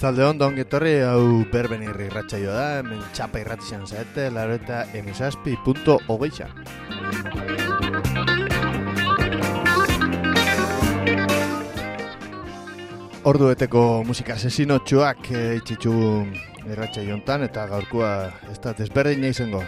Arratzalde hon, ongi etorri, hau berben irratsaioa da, hemen txapa irratizan zaete, lareta emesazpi.hogeita. Ordu beteko musika asesinotxuak itxitxu irratsaio hontan, eta gaurkoa ez da desberdina izango.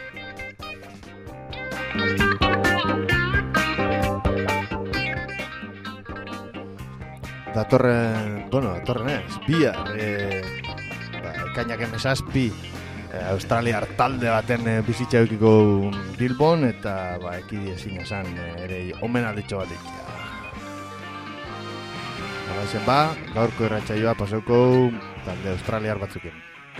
Datorren ez, bihar, ekainak emesazpi, Australiar talde baten bizitza eukiko Bilbon, eta ekidi ezin esan ere omen alditxo bat ikia. Zen gaurko irratsaioa pasauko talde Australiar batzukin.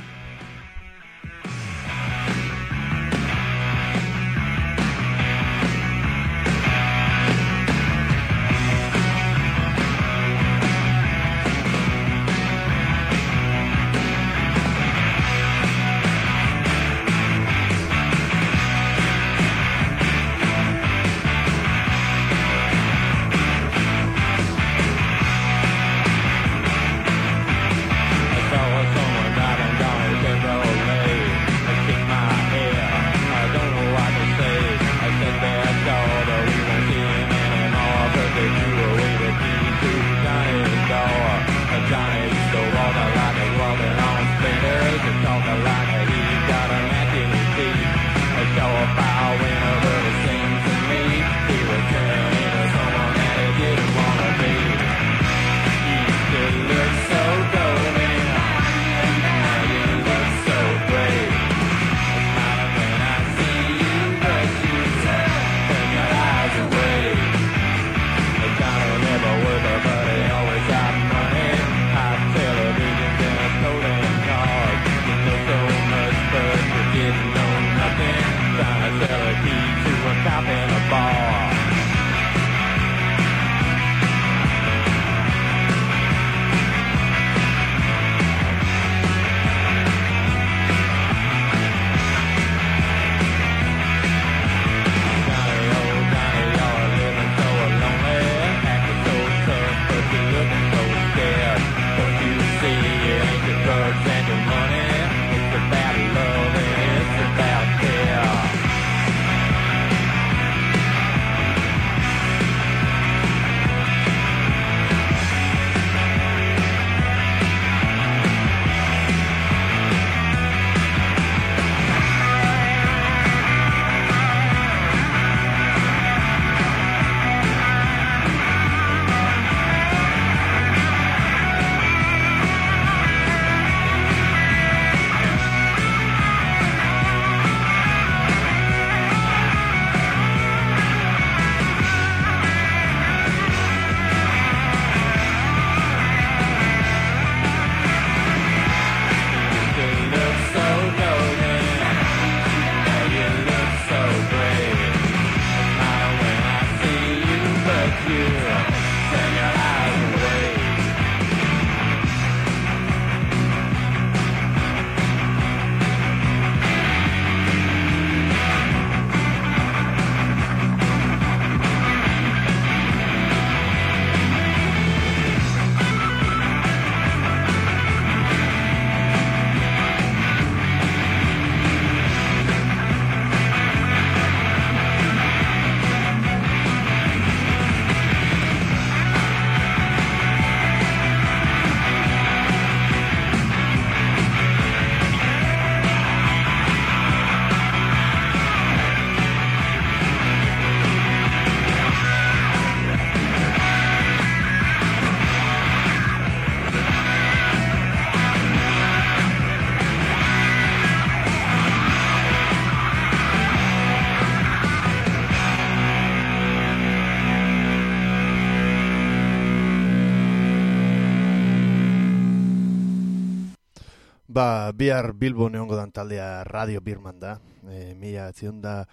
Bihar Bilbon egongo dan taldea Radio Birman da. Mila da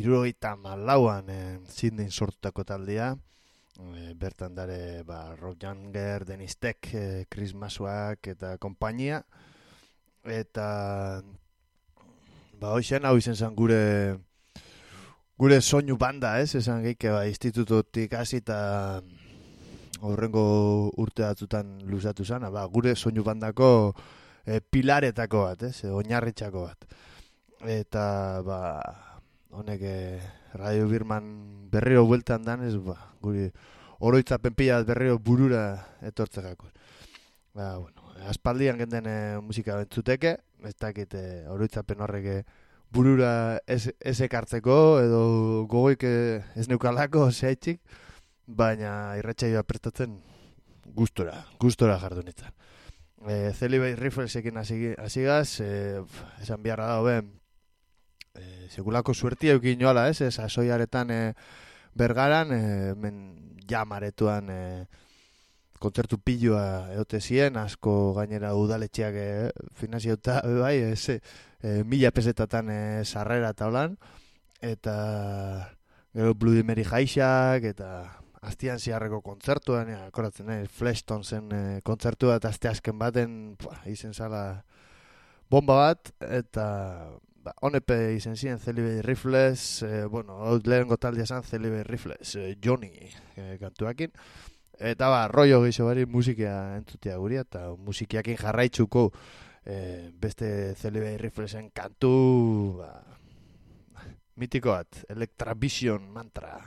74an Sydneyn sortutako taldea. Bertan dare Rock Younger, Dennis Tech, Chris Masuak eta kompainia. Eta hoxen hau izen zen gure soinu banda, ez? Esan geike institututik hasi eta horrengo urte batzutan luzatu zen, gure soinu bandako pilaretako bat, oinarritzako bat. Eta, honek Radio Birman berriro bueltan danez, guri oroitzapen pila berriro burura etortzekako. Aspaldian genden musika bentzuteke, ez dakit oroitzapen horrek burura ez ekartzeko, edo gogoik ez neukalako zehaitzik, baina irratsaioa prestatzen gustora jardunitzen. Celebrate Riflesekin hasigaz, esan biharra da hoben, sekulako suertia eukin joala, sasoiaretan Bergaran, men jamaretuan kontzertu pilloa eote zien, asko gainera udaletxeak finanziauta, 1000 pesetatan sarrera eta holan, eta gero Bloody Mary jaixak, eta Astian ziarreko kontzertuan, akoratzen, Fleshtonesen kontzertua, eta azken baten izen zala bomba bat, eta honepe izen ziren Celebrate Rifles, lehenko taldea zan Celebrate Rifles, Johnny kantuakin, eta rollo gehiago bari musikia entzutea guria, eta musikiakin jarraitzuko beste Celebrate Riflesen kantu mitiko bat, Electra Vision Mantra.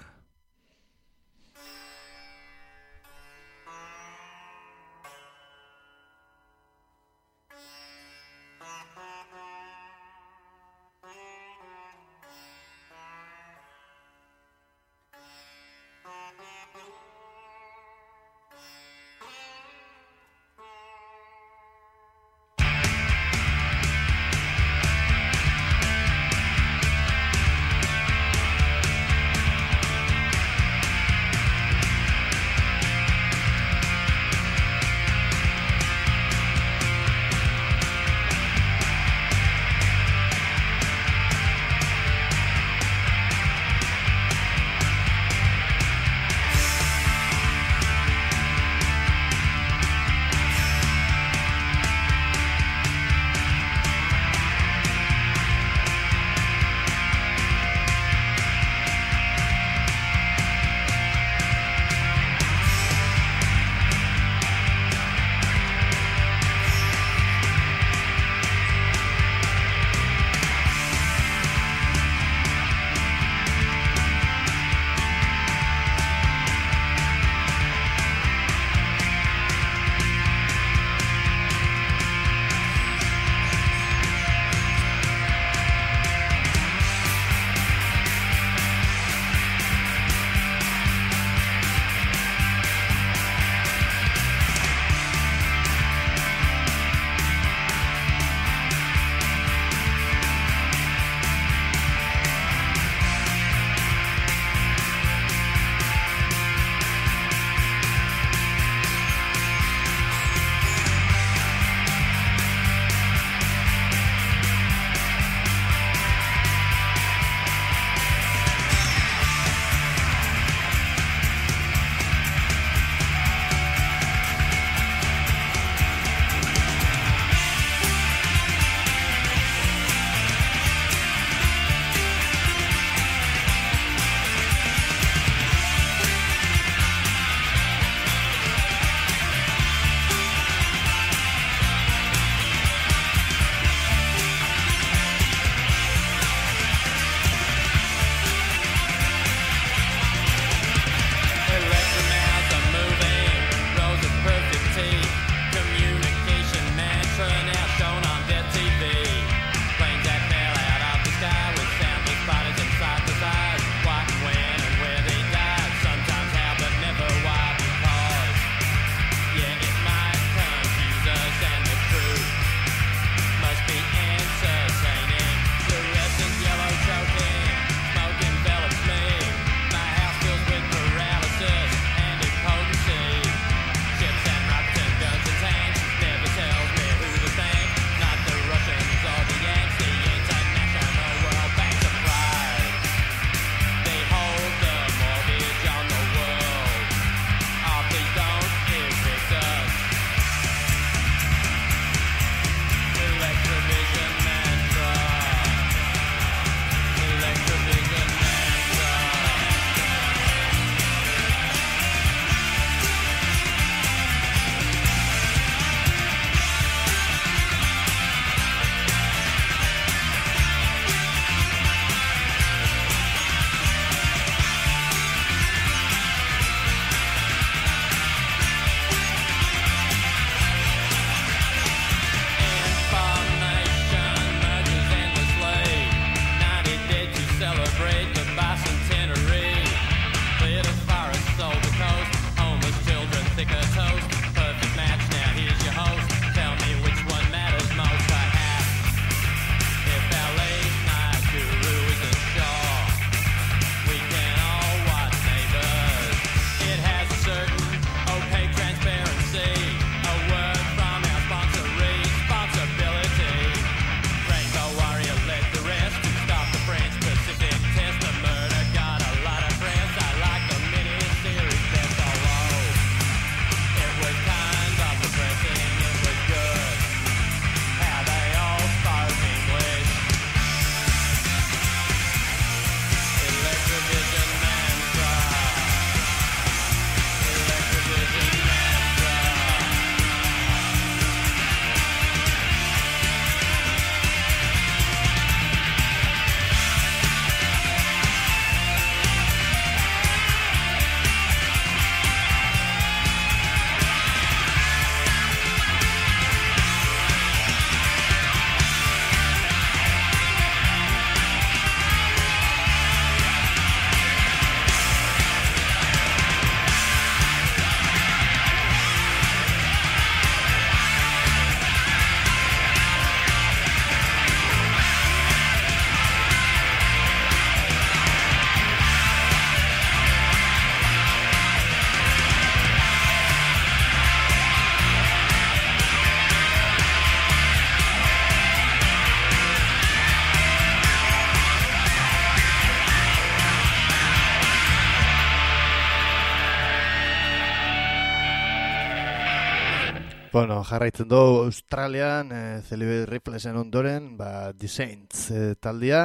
Bueno, jarraitzen du Australian, Celebrity Riflesen ondoren, The Saints taldia,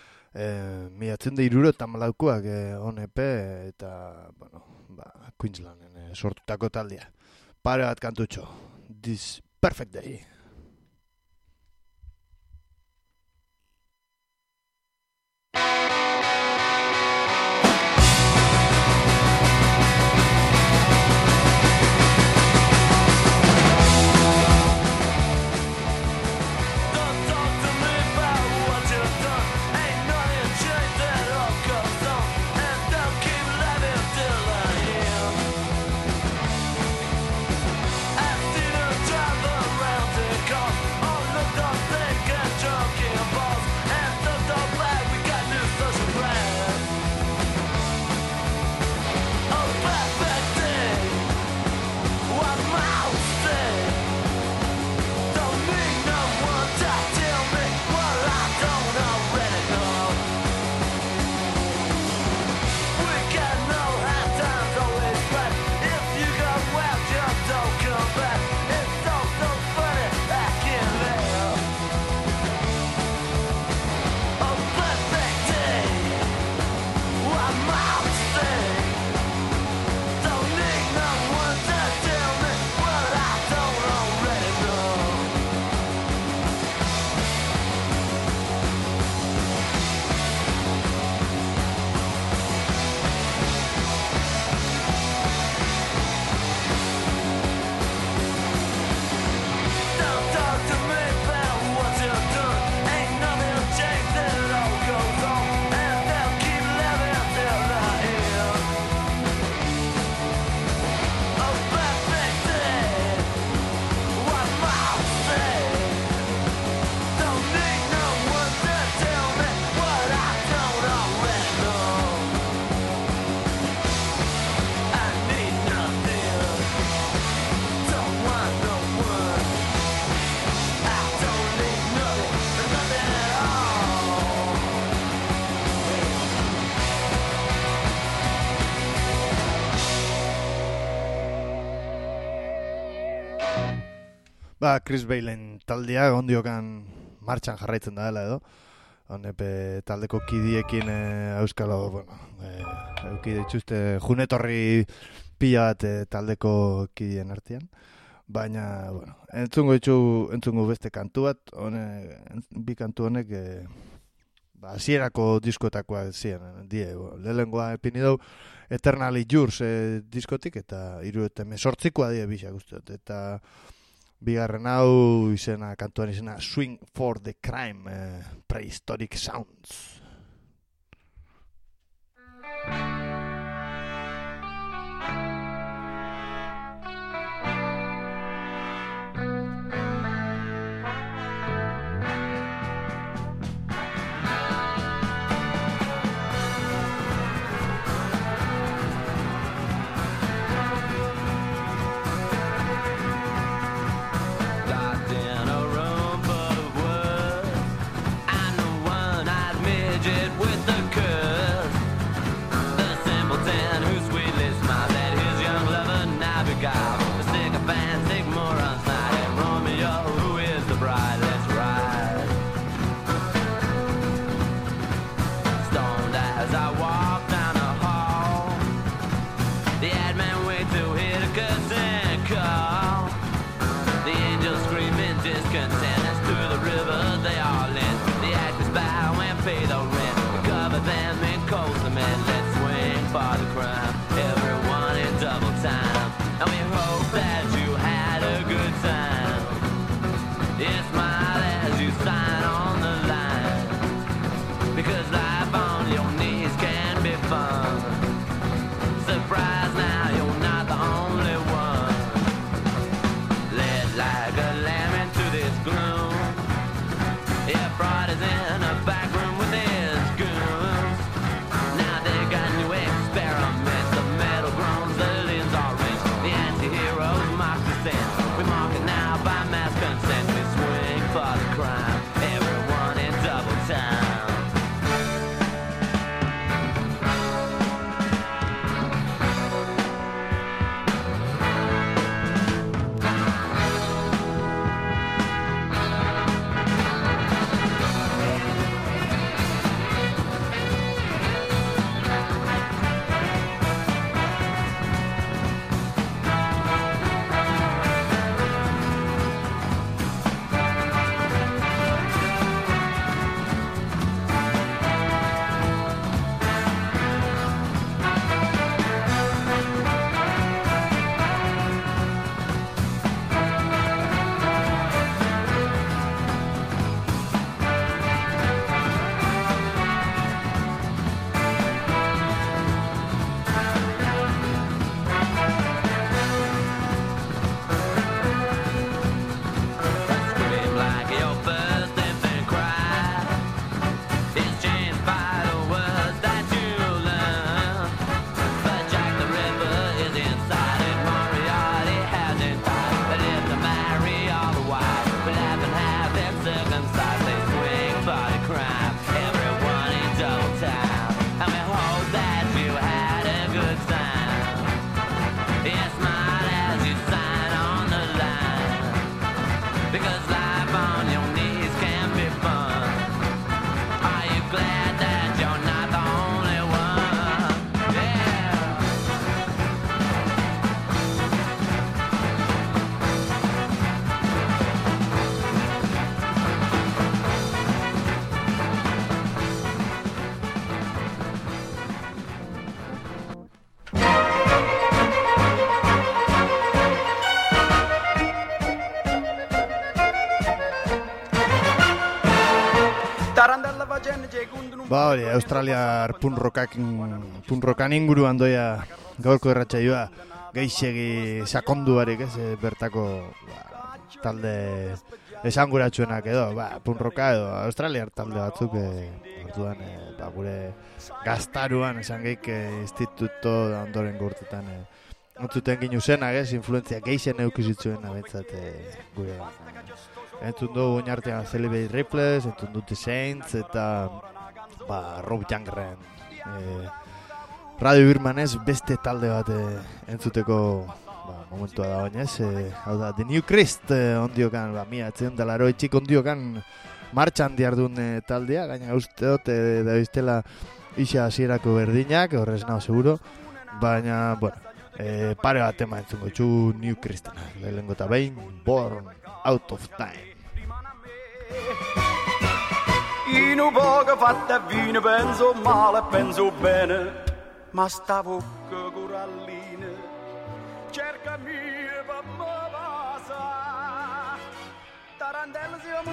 1974koak ONP eta, bueno, Queenslanden sortutako taldia. Pare bat kantutxo, This Perfect Day. Chris Bailen taldea ondiokan martxan jarraitzen da dela edo. Honepe taldeko kidiekin euskalo, bueno, eukide itxuste junetorri pila bat taldeko kidien artean. Baina, bueno, entzungo beste kantu bat, bi kantu honek hasierako diskotakoa ziren, lehengoa epini dau Eternally Yours diskotik, eta 78koa die bisa guztiot, eta bigarren hau izena, kantuan izena Swing for the Crime, Prehistoric Sounds. Ba hori, australiar punrokan inguruan doia gaurko erratsaioa geixegi sakondu barik, bertako talde esanguratsuenak edo, punroka edo australiar talde batzuk orduan gure gaztaruan esan geik instituto ondoren urtetan entzuten ginu zenak, influentzia geixen eukizitzuen abentzat gure entzun dugu oinartean Celebrate Ripples, entzun dute Saints eta Rob Youngren Radio Birmanez beste talde bat entzuteko momentua da baina hau da The New Christ ondiokan, mila etzen dalaro etxik ondiokan martxan diardun taldea, gaina usteot da biztela isa hasierako berdinak, horrez nao seguro, baina, pare bat tema entzungo txu New Christ, lehenengo eta behin, Born Out of Time. In un poco fatta vino penso male, penso bene, ma stavo con coralline, cercami per me passa, tarantella siamo.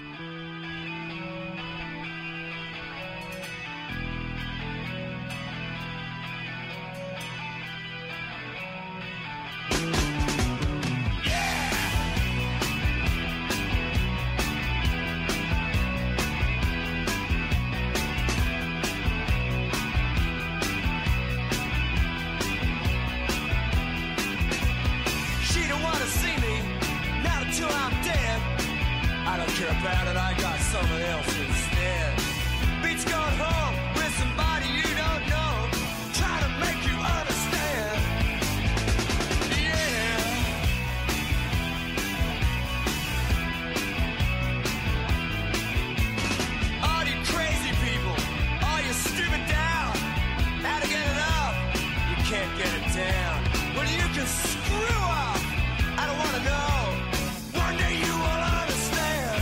Till I'm dead, I don't care about it, I got someone else instead. Beach gone home with somebody you don't know, trying to make you understand. Yeah. All you crazy people, all you stupid down, how to get it up, you can't get it down. Well, you can screw up, I don't want to know. One day you will understand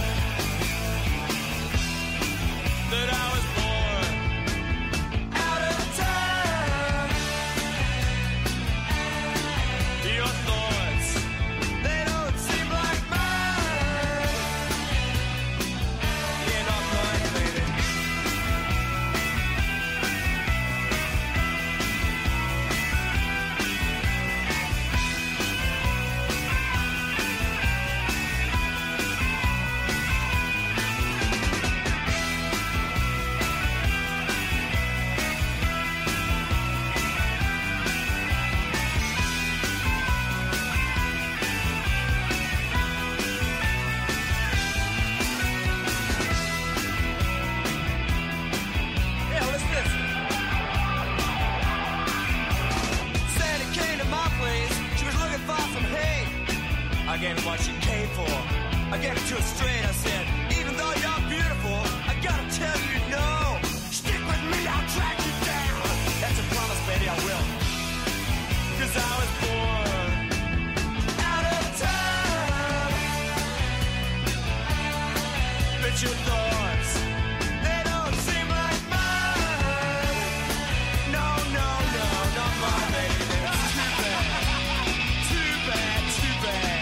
that I was born out of time. Your thoughts, they don't seem like mine. You're not mine, baby. I gave her what she came for. I gave it to her straight. I said, even though you're beautiful, I gotta tell you no. Stick with me, I'll track you down. That's a promise, baby, I will. 'Cause I was born out of time. But your thoughts, they don't seem like mine. No, no, no, not mine, baby. It's too bad. Too bad, too bad.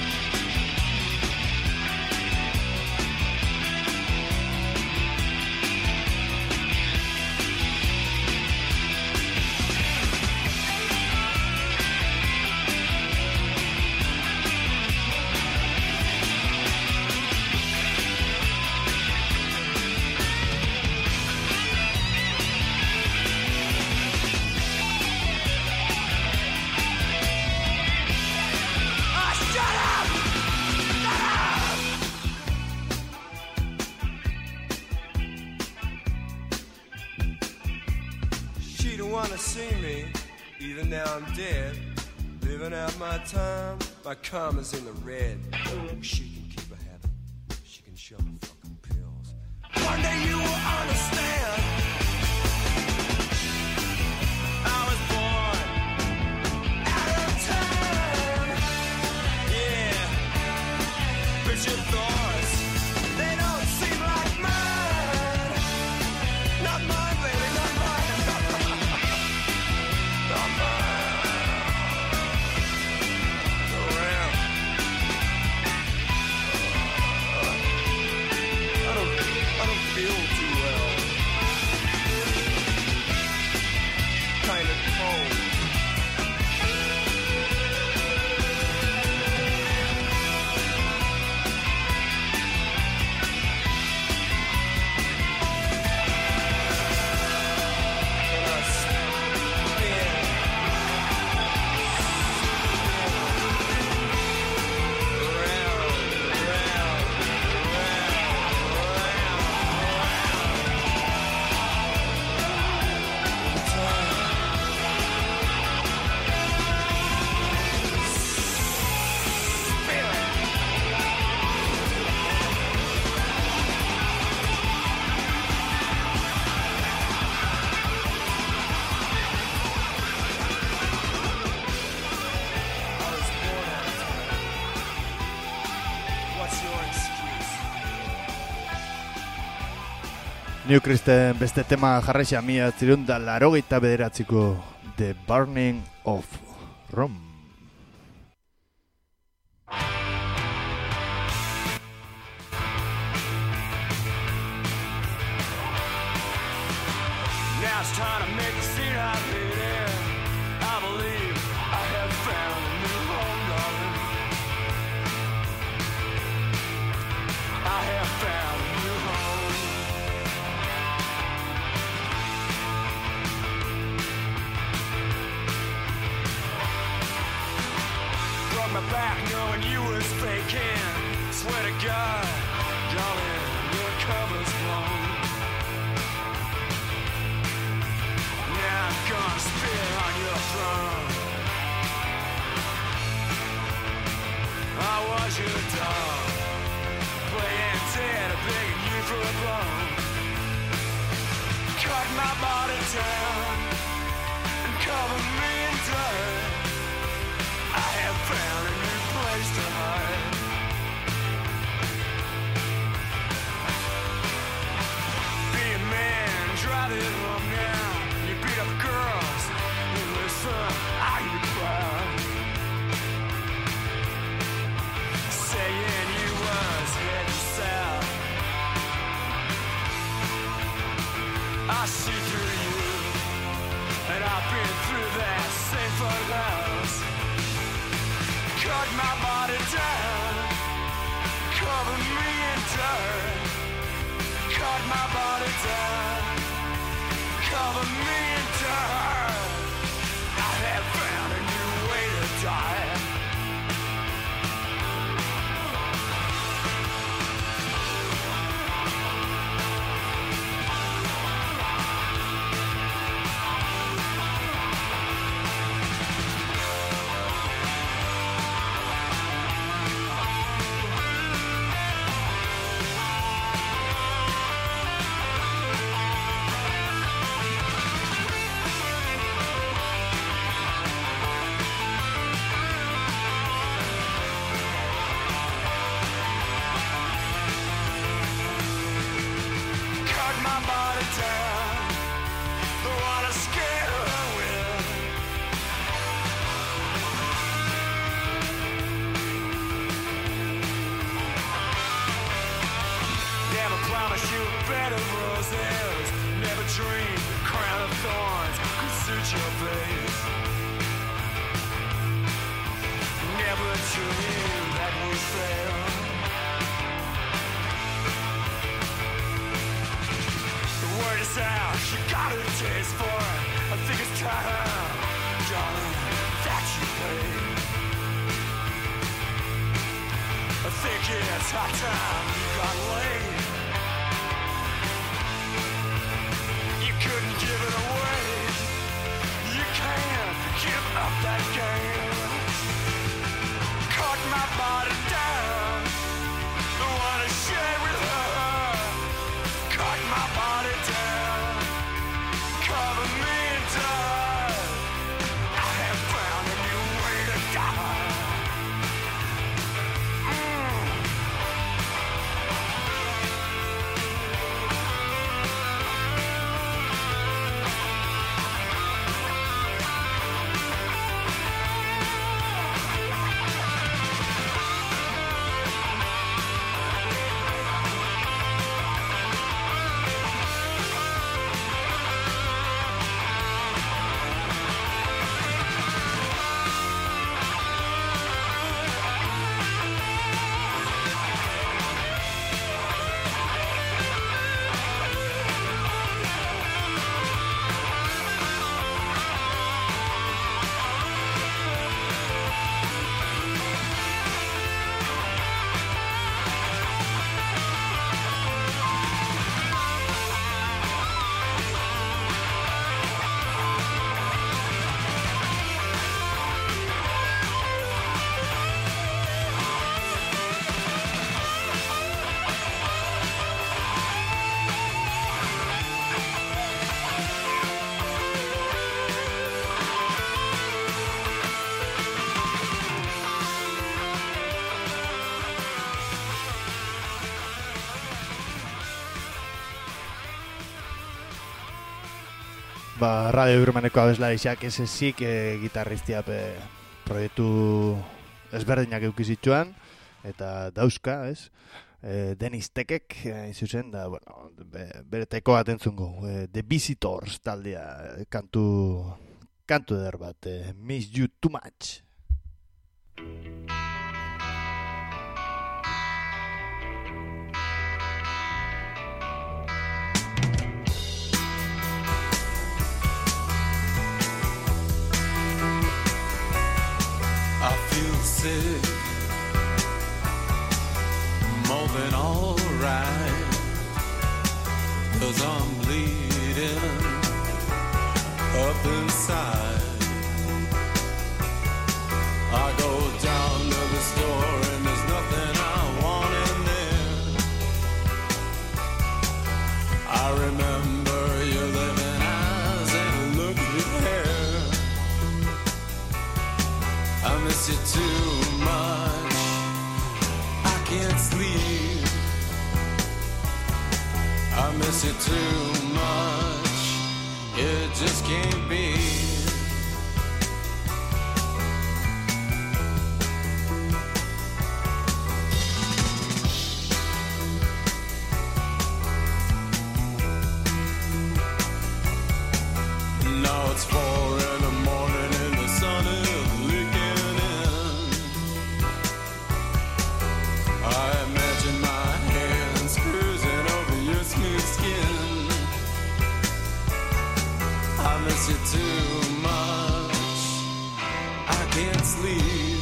She don't wanna see me, even now I'm dead. Living out my time, my karma's in the red. She can keep a habit, she can show me fucking pills. One day you will understand. I was born out of time. Yeah, but your thoughts, they don't seem like mine. Not mine, baby, not mine. Not mine. Around. I don't feel too well. New Kristen beste tema jarraixa 1989ko The Burning of Rome. Now it's time to make the scene out there. I believe I have found a new home, darling. I have found a new home. Broke my back knowing you was faking. Swear to God, darling, your cover's blown. Now I'm gonna spit on your throne. I was your dog, playing dead, begging you for a bone. Cut my body down and cover me in dirt. I have found a new place to hide. Be a man, drive it home now. Beat up girls, you listen, are you proud? Saying you was heading south. I see through you, and I've been through that same funhouse. Cut my body down, cover me in dirt. Cut my body down, cover me in dirt. I have found a new way to die. It's hot time you got laid. You couldn't give it away. You can't give up that game. Cut my body down. I wanna share with her. Cut my body down. Cover me in dirt. I have found a new way to die. Radio Birmaneko abeslariak ez ezik gitarristia proiektu ezberdinak eukizitzuan, eta dauzka, ez? Dennis Tekek, izuzen, da, bueno, bere teko bat entzungo, The Visitors taldea, kantu eder bat, Miss You Too Much. I feel sick, more than all right, 'cause I'm bleeding up inside. I go down to the store and there's nothing I want in there. I remember your living eyes and look at your hair. I miss you too much, I can't sleep. I miss you too much, it just can't be. Now it's 4 in the morning and the sun is leaking in. I imagine my hands cruising over your smooth skin. I miss you too much, I can't sleep.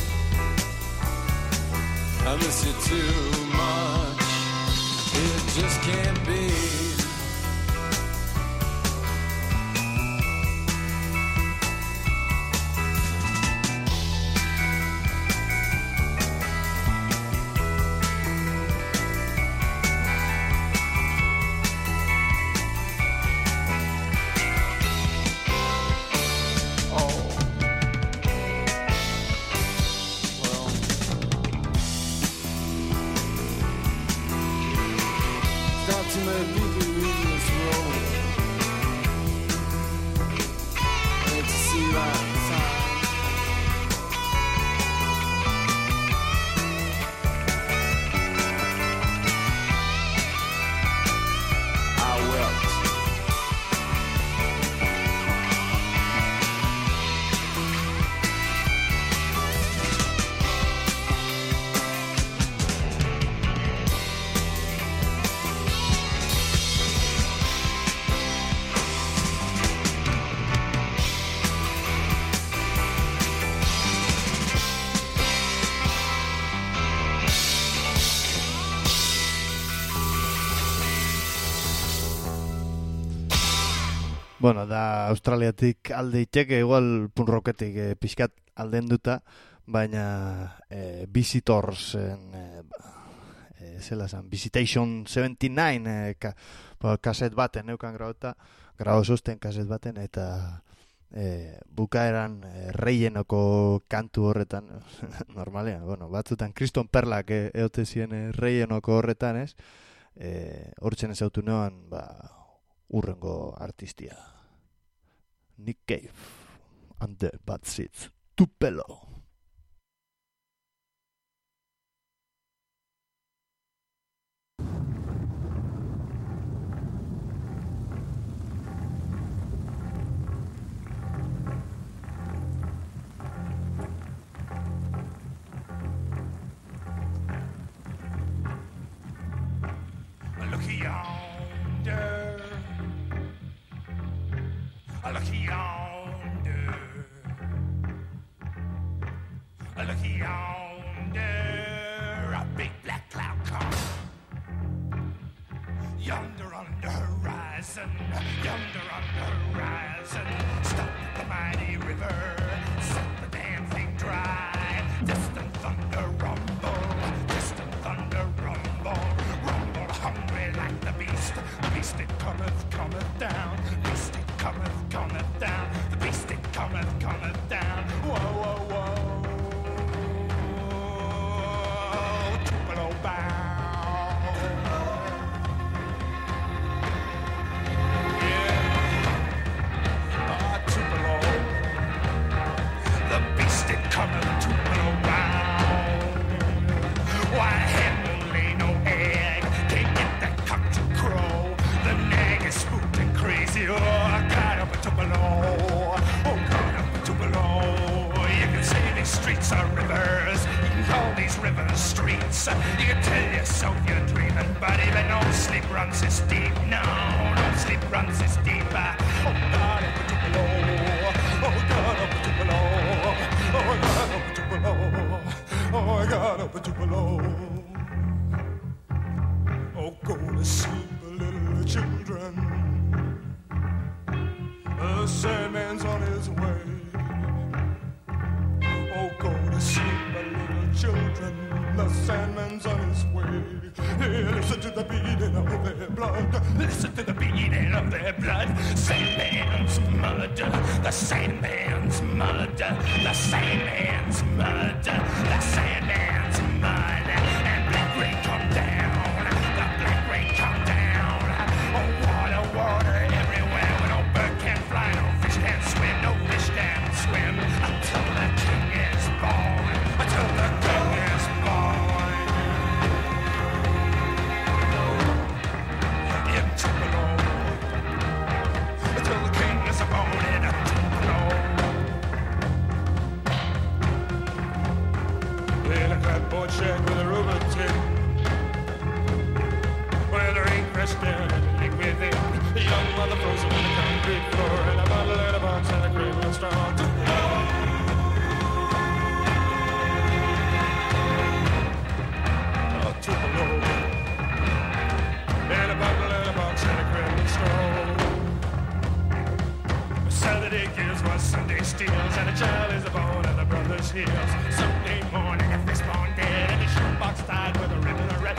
I miss you too much, it just can't be. Bueno, da Australiatik alde iteke, igual punk rocketik pixkat alden duta, baina Visitors zela zan, Visitation 79 kaset baten neukan grabo sosten kaset baten, eta bukaeran reienoko kantu horretan, normalean, bueno, batzutan Kriston Perlak eote zien reienoko horretan, ez? Hortzen ezautu neoan, urrengo artistia. Nick Cave and the Bad Seeds. Tupelo. Look yonder. Look yonder. Look yonder. A big black cloud comes. Yonder on the horizon. Yonder on the horizon. Stop the mighty river. Set the damn thing dry. Distant thunder rumble. Distant thunder rumble. Rumble hungry like the beast. The beast it cometh down. Beast it cometh down. The beast it cometh down. Whoa, whoa, whoa. Tupelo bow. Yeah. streets. You can tell yourself you're dreaming, but even no sleep runs this deep. No, no sleep runs this deep. Oh God, I'm Tupelo. Oh God, I'm Tupelo. Oh God, I'm Tupelo. Oh God, I'm Tupelo. Oh, go to sleep, little children. The Sandman's on his way. Oh, go to sleep, little children. The Sandman's on his way. Hey, listen to the beating of their blood. Listen to the beating of their blood. Sandman's mud. The Sandman's mud. The Sandman's mud. The Sandman's mud. And black rain come down. The black rain come down. Oh, water, water everywhere. When no bird can fly, no fish can swim, no fish can swim. Until the king is born. Until the king is born. In Tupelo. Until the king is born in a Tupelo. In a cardboard shed with a rubber tip. Where the rain crashed down and the liquid in. A young mother frozen on the concrete floor. And a bottle in a box and a cradle of straw. Tupelo. And a bottle in a box and a cradle of straw. Saturday gives what Sunday steals. And a child is born at the brother's heels. Sunday morning, a fistbone dead. And a shoebox tied with a ribbon of red.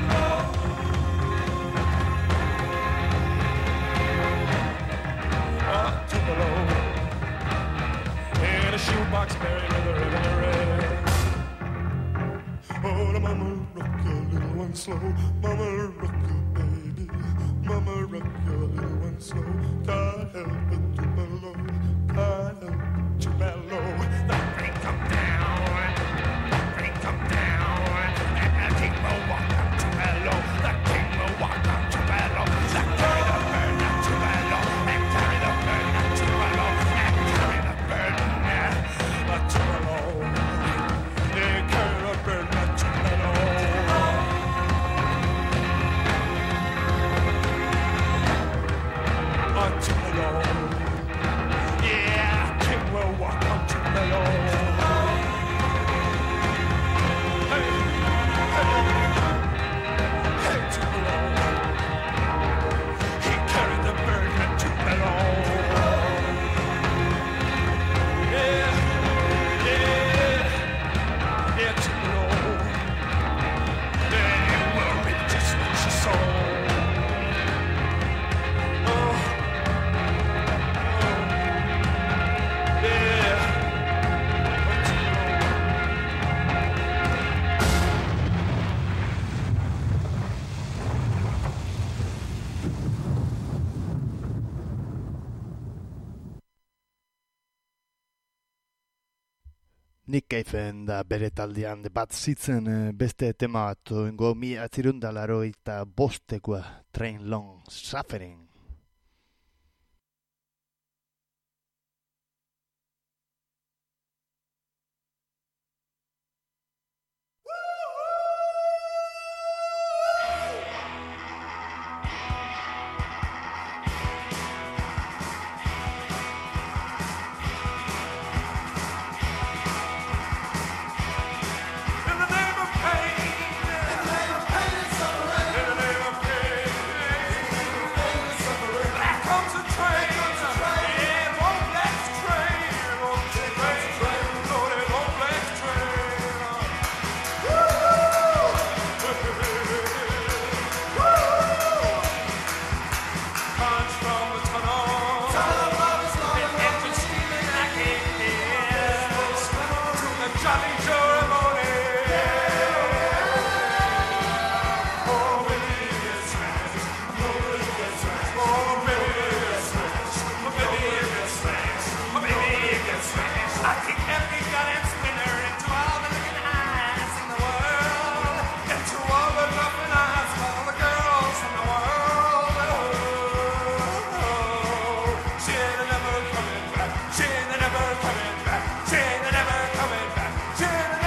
Tupelo. And a shoebox buried with a ribbon of red. Oh, the mama rock your little one slow. Mama rock your baby. Mama rock your little one slow. God help it to mellow. God help it to mellow. The rain come down. The rain come down. And the king will walk up to mellow. The king will walk up to mellow. The carry the burden up to mellow. And carry the burden up to mellow. And carry the burden up to mellow. And carry the burden up to mellow. Tupelo. Yeah, king will walk on Tupelo. Hey, hey, Tupelo. He carried the burden at Tupelo. Yeah, Tupelo. And it will be just what you saw. Nick Cave da bere taldean The Bad Season beste tema bat ingo 1985 Train Long Suffering. She ain't never coming back.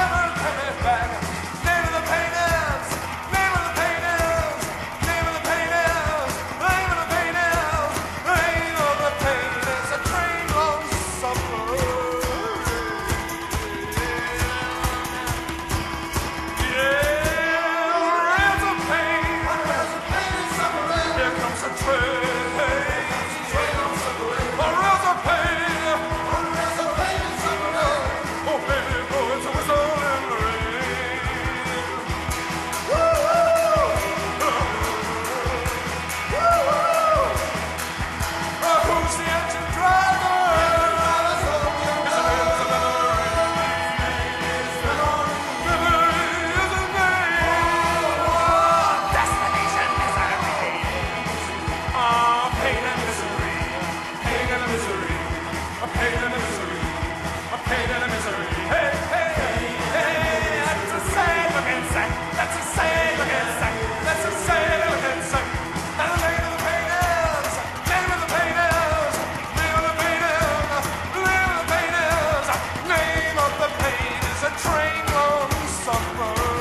pain and the misery. Hey, hey, hey, that's a sad looking sack. That's a sad looking sack. That's a sad looking sack. And the name of the pain is, name of the pain is, name of the pain is, name of the pain is, name of the pain is a train on summer.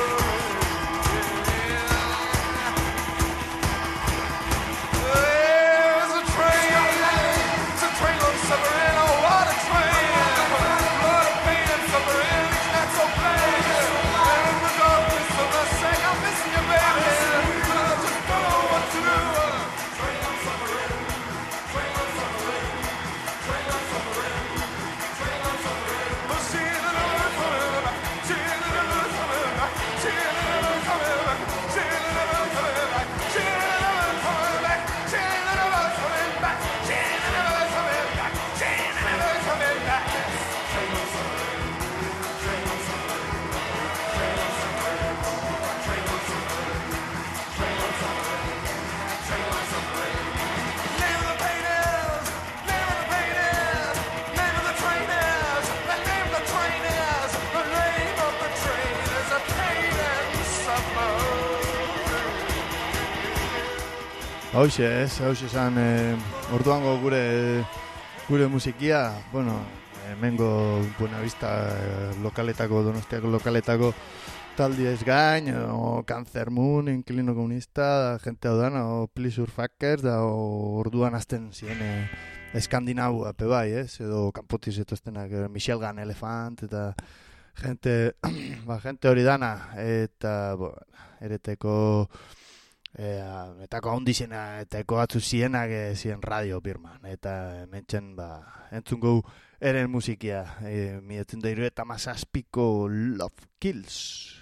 Hauxe esan orduango gure musikia, bueno, hemengo Buenavista lokaletako, Donostiako lokaletako taldiez gain, o Cancer Moon, Inquilino Komunista, gente hau dana, o Pleasure Fuckers, da orduan azten ziren Eskandinavua, bai, edo kanpotiz etoztenak, Michel Gan Elefant, eta gente hori dana, eta ereteko etako handizena eta eko batzu zienak ziren Radio Birman, eta hementxen entzungo eren musikia, 1977ko Love Kills.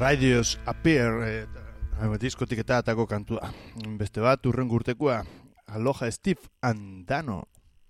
Radios Appear diskotik eta atako kantua. Beste bat, urren urtekoa. Aloha Steve and Dano.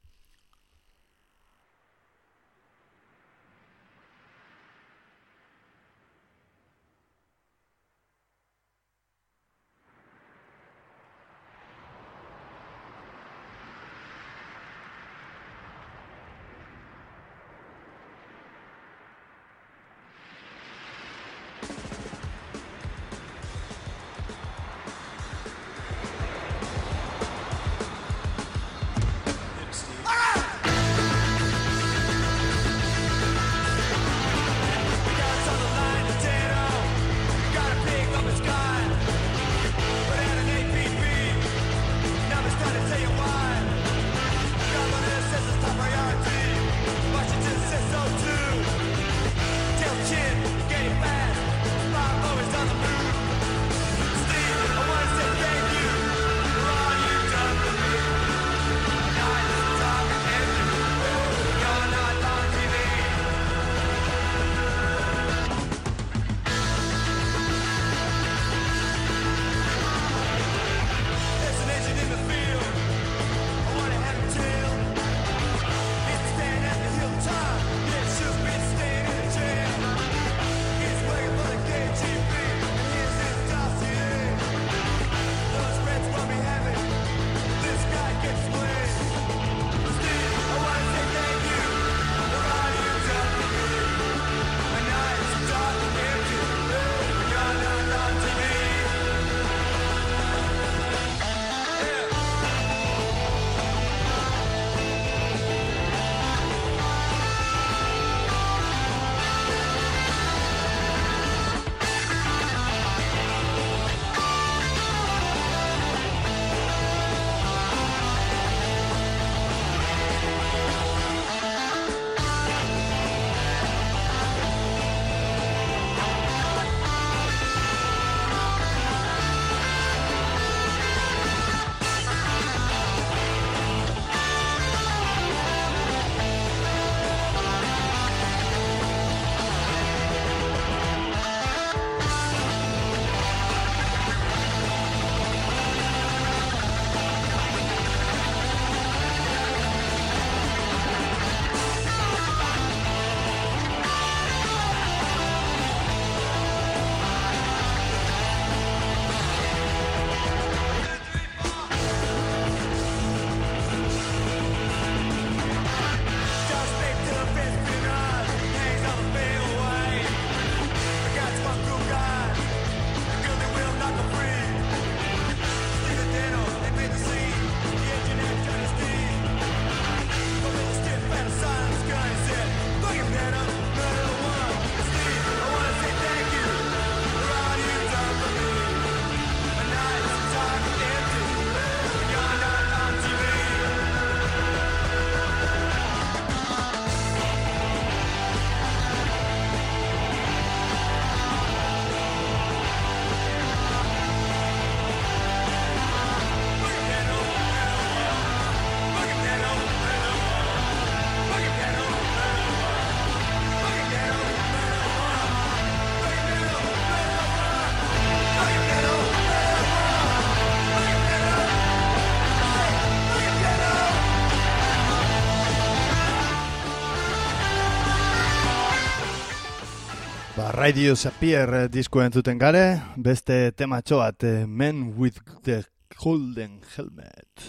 Radio Sapir diskoa entzuten gare, beste tematxo bat, Men with the Golden Helmet.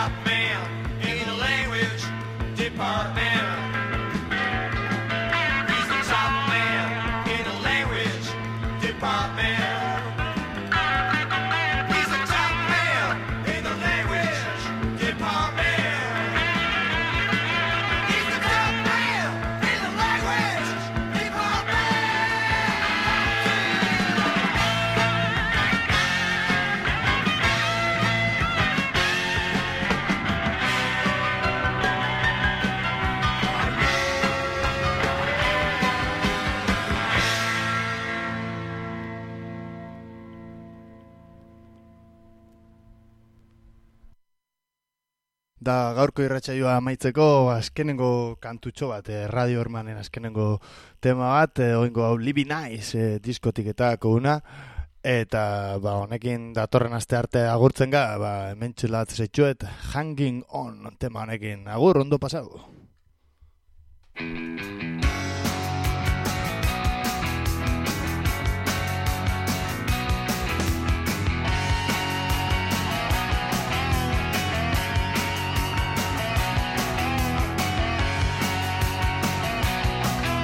top man in the language department. He's the top man in the language department. He's the top man in the language department. He's the top man in the language department. Da gaurko irratsaioa amaitzeko azkenengo kantutxo bat, Radio Hermanen azkenengo tema bat, oingo hau Libi Naiz diskotik etako una, eta honekin datorren aste arte agurtzen ga, hementxe latzetxuet Hanging On tema honekin. Agur, ondo pasau.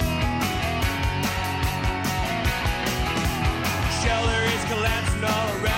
Shelter is collapsing all around.